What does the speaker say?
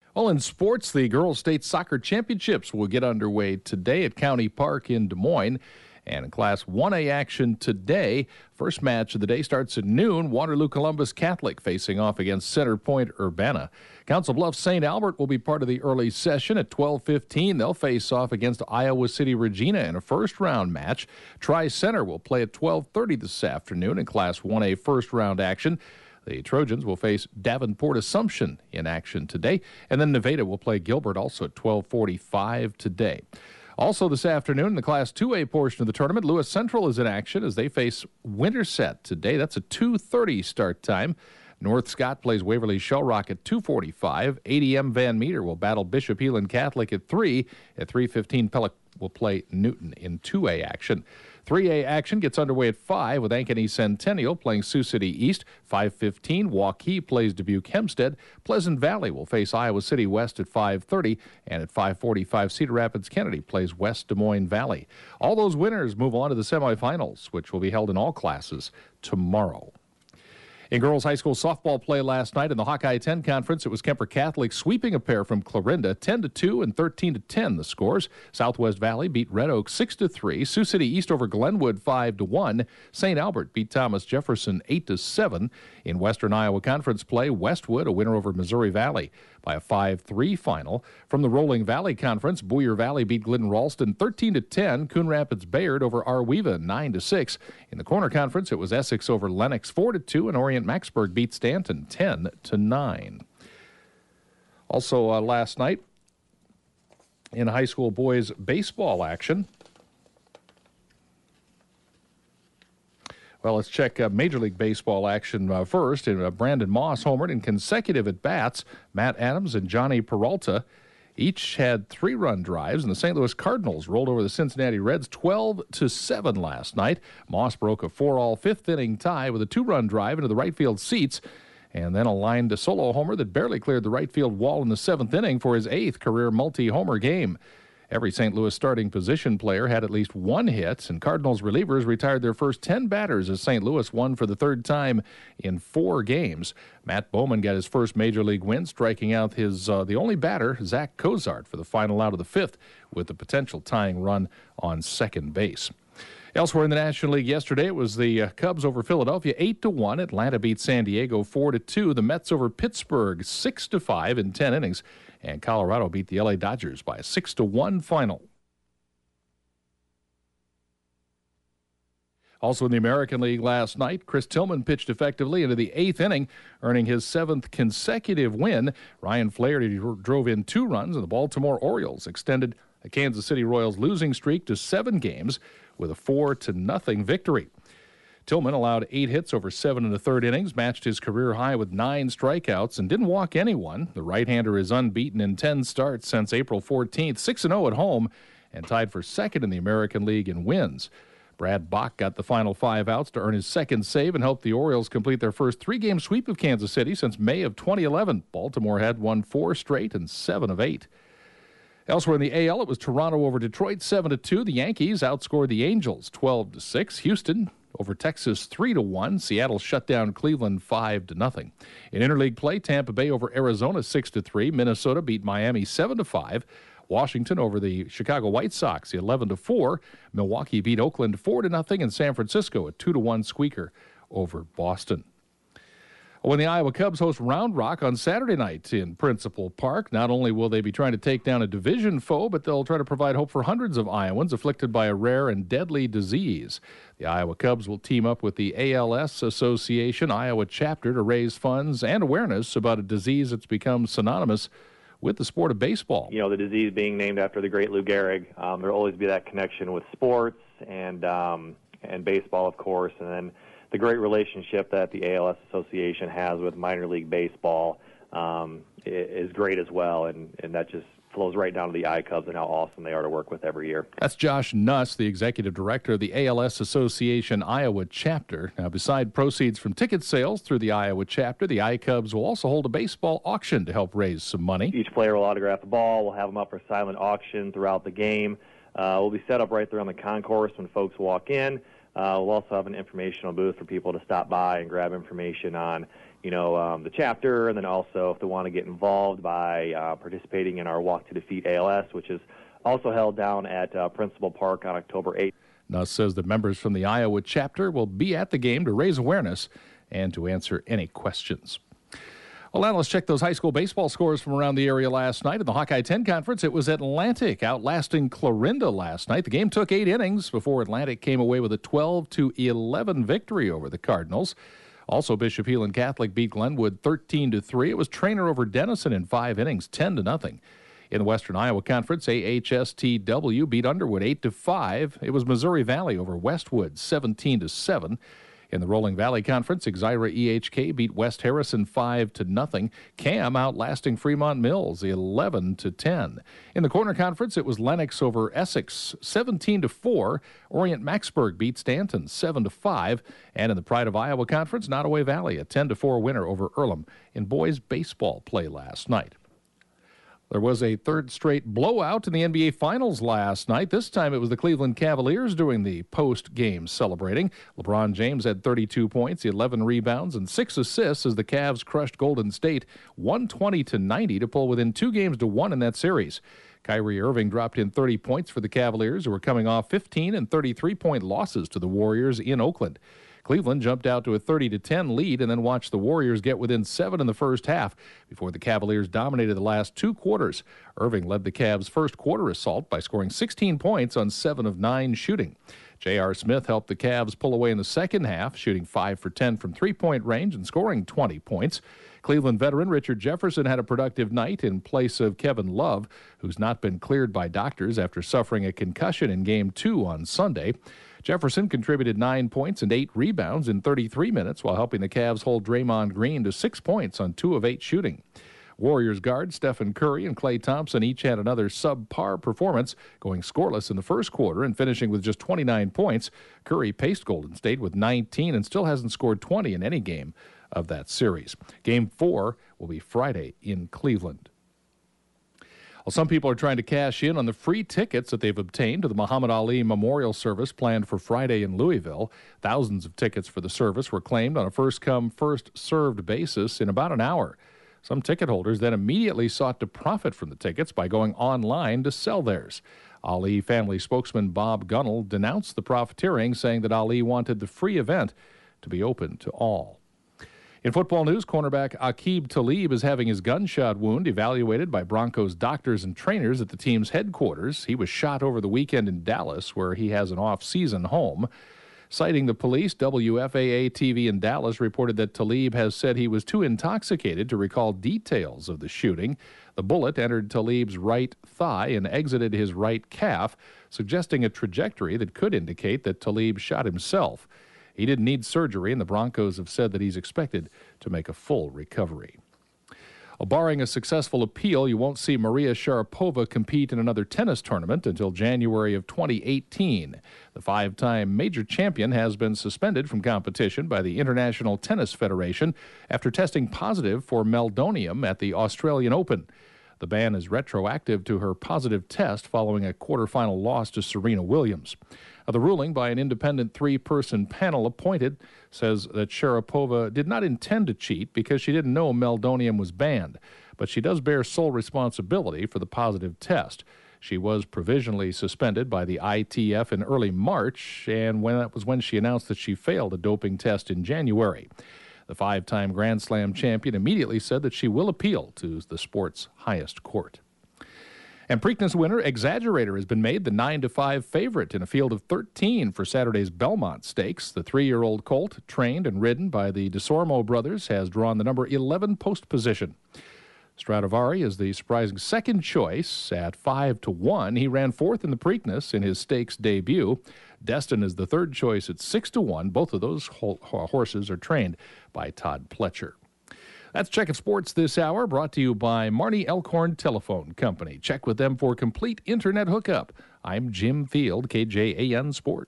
Well, in sports, the Girls State Soccer Championships will get underway today at County Park in Des Moines. And in Class 1A action today, first match of the day starts at noon. Waterloo Columbus Catholic facing off against Center Point Urbana. Council Bluffs St. Albert will be part of the early session at 12:15. They'll face off against Iowa City Regina in a first-round match. Tri-Center will play at 12:30 this afternoon in Class 1A first-round action. The Trojans will face Davenport Assumption in action today, and then Nevada will play Gilbert also at 12:45 today. Also this afternoon in the Class 2A portion of the tournament, Lewis Central is in action as they face Winterset today. That's a 2:30 start time. North Scott plays Waverly Shellrock at 2:45. ADM Van Meter will battle Bishop Heelan Catholic at 3. At 3:15, Pellick will play Newton in 2A action. 3A action gets underway at 5 with Ankeny Centennial playing Sioux City East. 5:15, Waukee plays Dubuque Hempstead. Pleasant Valley will face Iowa City West at 5:30. And at 5:45, Cedar Rapids Kennedy plays West Des Moines Valley. All those winners move on to the semifinals, which will be held in all classes tomorrow. In girls high school softball play last night in the Hawkeye 10 Conference, it was Kemper Catholic sweeping a pair from Clarinda, 10-2 and 13-10 the scores. Southwest Valley beat Red Oak 6-3. Sioux City East over Glenwood 5-1. St. Albert beat Thomas Jefferson 8-7. In Western Iowa Conference play, Westwood a winner over Missouri Valley by a 5-3 final. From the Rolling Valley Conference, Boyer Valley beat Glidden Ralston 13-10. Coon Rapids Bayard over Arweva 9-6. In the Corner Conference, it was Essex over Lennox 4-2, and Orient Maxburg beat Stanton 10-9. Also last night in high school boys baseball action. Well, let's check Major League Baseball action first. Brandon Moss homered in consecutive at-bats. Matt Adams and Johnny Peralta each had 3-run drives, and the St. Louis Cardinals rolled over the Cincinnati Reds 12-7 last night. Moss broke a 4-all fifth-inning tie with a 2-run drive into the right field seats, and then a lined solo homer that barely cleared the right field wall in the 7th inning for his 8th career multi-homer game. Every St. Louis starting position player had at least 1 hit, and Cardinals relievers retired their first 10 batters as St. Louis won for the 3rd time in 4 games. Matt Bowman got his first Major League win, striking out the only batter, Zach Cozart, for the final out of the 5th, with the potential tying run on second base. Elsewhere in the National League yesterday, it was the Cubs over Philadelphia 8-1. Atlanta beat San Diego 4-2. The Mets over Pittsburgh 6-5 in 10 innings. And Colorado beat the LA Dodgers by a 6-1 final. Also in the American League last night, Chris Tillman pitched effectively into the 8th inning, earning his 7th consecutive win. Ryan Flaherty drove in 2 runs, and the Baltimore Orioles extended the Kansas City Royals losing streak to 7 games with a 4-0 victory. Tillman allowed 8 hits over 7 1/3 innings, matched his career high with 9 strikeouts, and didn't walk anyone. The right-hander is unbeaten in 10 starts since April 14th, 6-0 at home, and tied for 2nd in the American League in wins. Brad Bach got the final 5 outs to earn his 2nd save and helped the Orioles complete their first 3-game sweep of Kansas City since May of 2011. Baltimore had won 4 straight and 7 of 8. Elsewhere in the AL, it was Toronto over Detroit 7-2. The Yankees outscored the Angels 12-6. Houston over Texas 3-1. Seattle shut down Cleveland 5-0. In interleague play, Tampa Bay over Arizona 6-3. Minnesota beat Miami 7-5. Washington over the Chicago White Sox 11-4. Milwaukee beat Oakland 4-0, and San Francisco a 2-1 squeaker over Boston. When the Iowa Cubs host Round Rock on Saturday night in Principal Park, not only will they be trying to take down a division foe, but they'll try to provide hope for hundreds of Iowans afflicted by a rare and deadly disease. The Iowa Cubs will team up with the ALS Association Iowa chapter to raise funds and awareness about a disease that's become synonymous with the sport of baseball. You know, the disease being named after the great Lou Gehrig, there'll always be that connection with sports and baseball, of course, and then the great relationship that the ALS Association has with minor league baseball is great as well, and that just flows right down to the iCubs and how awesome they are to work with every year. That's Josh Nuss, the executive director of the ALS Association Iowa chapter. Now, beside proceeds from ticket sales through the Iowa chapter, the iCubs will also hold a baseball auction to help raise some money. Each player will autograph the ball. We'll have them up for silent auction throughout the game. We'll be set up right there on the concourse when folks walk in. We'll also have an informational booth for people to stop by and grab information on, the chapter, and then also if they want to get involved by participating in our Walk to Defeat ALS, which is also held down at Principal Park on October 8th. Nuss says that members from the Iowa chapter will be at the game to raise awareness and to answer any questions. Well, now let's check those high school baseball scores from around the area last night. In the Hawkeye 10 Conference, it was Atlantic outlasting Clarinda last night. The game took 8 innings before Atlantic came away with a 12-11 victory over the Cardinals. Also, Bishop Heelan Catholic beat Glenwood 13-3. It was Trainer over Denison in 5 innings, 10-0. In the Western Iowa Conference, AHSTW beat Underwood 8-5. It was Missouri Valley over Westwood 17-7. In the Rolling Valley Conference, Exira EHK beat West Harrison 5-0. Cam outlasting Fremont Mills 11-10. In the Corner Conference, it was Lennox over Essex 17-4. Orient Maxburg beat Stanton 7-5. And in the Pride of Iowa Conference, Nottoway Valley a 10-4 winner over Earlham in boys baseball play last night. There was a third straight blowout in the NBA Finals last night. This time it was the Cleveland Cavaliers doing the post-game celebrating. LeBron James had 32 points, 11 rebounds, and 6 assists as the Cavs crushed Golden State 120-90 to pull within 2 games to 1 in that series. Kyrie Irving dropped in 30 points for the Cavaliers, who were coming off 15 and 33-point losses to the Warriors in Oakland. Cleveland jumped out to a 30-10 lead and then watched the Warriors get within 7 in the first half before the Cavaliers dominated the last 2 quarters. Irving led the Cavs' first quarter assault by scoring 16 points on 7 of 9 shooting. J.R. Smith helped the Cavs pull away in the second half, shooting 5 for 10 from three-point range and scoring 20 points. Cleveland veteran Richard Jefferson had a productive night in place of Kevin Love, who's not been cleared by doctors after suffering a concussion in Game 2 on Sunday. Jefferson contributed 9 points and 8 rebounds in 33 minutes while helping the Cavs hold Draymond Green to 6 points on 2 of 8 shooting. Warriors guards Stephen Curry and Klay Thompson each had another subpar performance, going scoreless in the first quarter and finishing with just 29 points. Curry paced Golden State with 19 and still hasn't scored 20 in any game of that series. Game 4 will be Friday in Cleveland. Well, some people are trying to cash in on the free tickets that they've obtained to the Muhammad Ali Memorial Service planned for Friday in Louisville. Thousands of tickets for the service were claimed on a first-come, first-served basis in about an hour. Some ticket holders then immediately sought to profit from the tickets by going online to sell theirs. Ali family spokesman Bob Gunnell denounced the profiteering, saying that Ali wanted the free event to be open to all. In football news, cornerback Aqib Talib is having his gunshot wound evaluated by Broncos doctors and trainers at the team's headquarters. He was shot over the weekend in Dallas, where he has an off-season home. Citing the police, WFAA-TV in Dallas reported that Talib has said he was too intoxicated to recall details of the shooting. The bullet entered Talib's right thigh and exited his right calf, suggesting a trajectory that could indicate that Talib shot himself. He didn't need surgery, and the Broncos have said that he's expected to make a full recovery. Barring a successful appeal, you won't see Maria Sharapova compete in another tennis tournament until January of 2018. The 5-time major champion has been suspended from competition by the International Tennis Federation after testing positive for meldonium at the Australian Open. The ban is retroactive to her positive test following a quarterfinal loss to Serena Williams. The ruling by an independent 3-person panel appointed says that Sharapova did not intend to cheat because she didn't know meldonium was banned, but she does bear sole responsibility for the positive test. She was provisionally suspended by the ITF in early March, and that was when she announced that she failed a doping test in January. The 5-time Grand Slam champion immediately said that she will appeal to the sport's highest court. And Preakness winner Exaggerator has been made the 9-5 favorite in a field of 13 for Saturday's Belmont Stakes. The 3-year-old colt, trained and ridden by the DeSormo brothers, has drawn the number 11 post position. Stradivari is the surprising second choice at 5-1. He ran 4th in the Preakness in his stakes debut. Destin is the third choice at 6-1. Both of those horses are trained by Todd Pletcher. That's Checkin' Sports this hour, brought to you by Marnie Elkhorn Telephone Company. Check with them for complete internet hookup. I'm Jim Field, KJAN Sports.